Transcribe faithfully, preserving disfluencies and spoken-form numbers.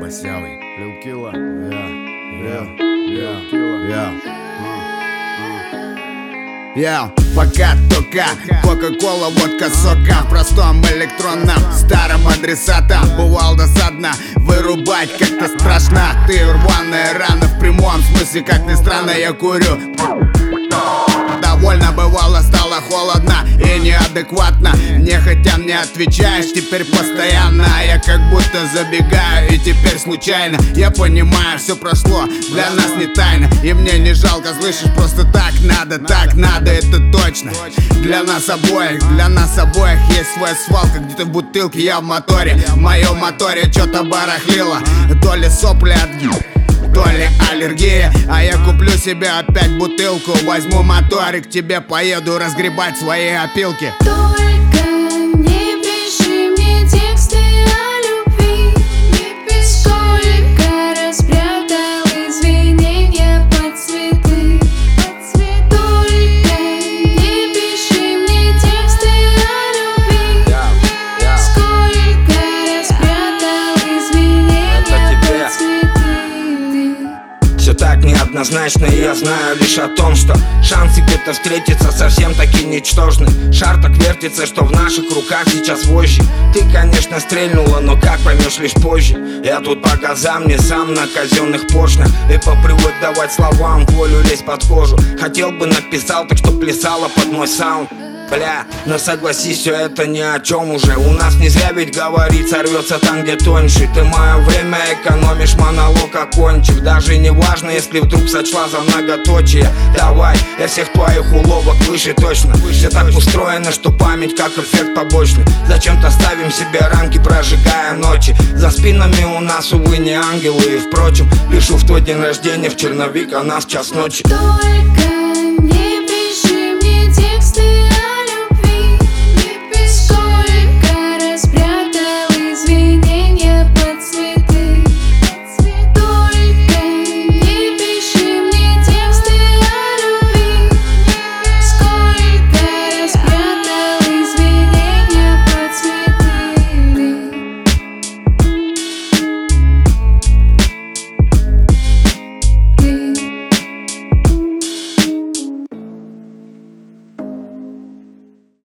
Басявый, Lil Killa, yeah, yeah, yeah, Lil Killa, yeah. Я пока только Кока-кола, водка, сока. Простом электронном, старым адресатом. Бывал досадно, вырубать как-то страшно. Ты рваная рана в прямом смысле, как ни странно, я курю. Довольно бывало, стало холодно и неадекватно. Нехотя мне отвечаешь теперь постоянно. Я как будто забегаю и теперь случайно. Я понимаю, все прошло, для нас не тайна. И мне не жалко, слышишь, просто так надо, так надо, это точно. Для нас обоих, для нас обоих есть своя свалка. Где-то в бутылке, я в моторе. В моем моторе что-то барахлило. То ли сопли от... то ли аллергия. А я куплю себе опять бутылку. Возьму моторик, тебе поеду разгребать свои опилки. Только не пиши мне тексты о любви. Сколько раз прятал извинения под цветы. Только не пиши мне тексты о любви. Сколько раз прятал извинения под цветы. Все так неоднозначно, и я знаю лишь о том, что шансы где-то встретиться совсем таки ничтожны. Шар так вертится, что в наших руках сейчас вожжи. Ты, конечно, стрельнула, но как поймешь лишь позже. Я тут по газам, не сам на казенных поршнях. И попривык давать словам волю лезть под кожу. Хотел бы написал, так что плясала под мой саунд. Бля, но согласись, все это ни о чем уже. У нас не зря ведь говорится, рвется там, где тоньше. Ты мое время экономишь, монолог окончив. Даже не важно, если вдруг сочла за многоточие. Давай, я всех твоих уловок выше точно. Все так устроено, что память как эффект побочный. Зачем-то ставим себе рамки, прожигая ночи. За спинами у нас, увы, не ангелы. И впрочем, пишу в твой день рождения в черновик, а нас час ночи. Только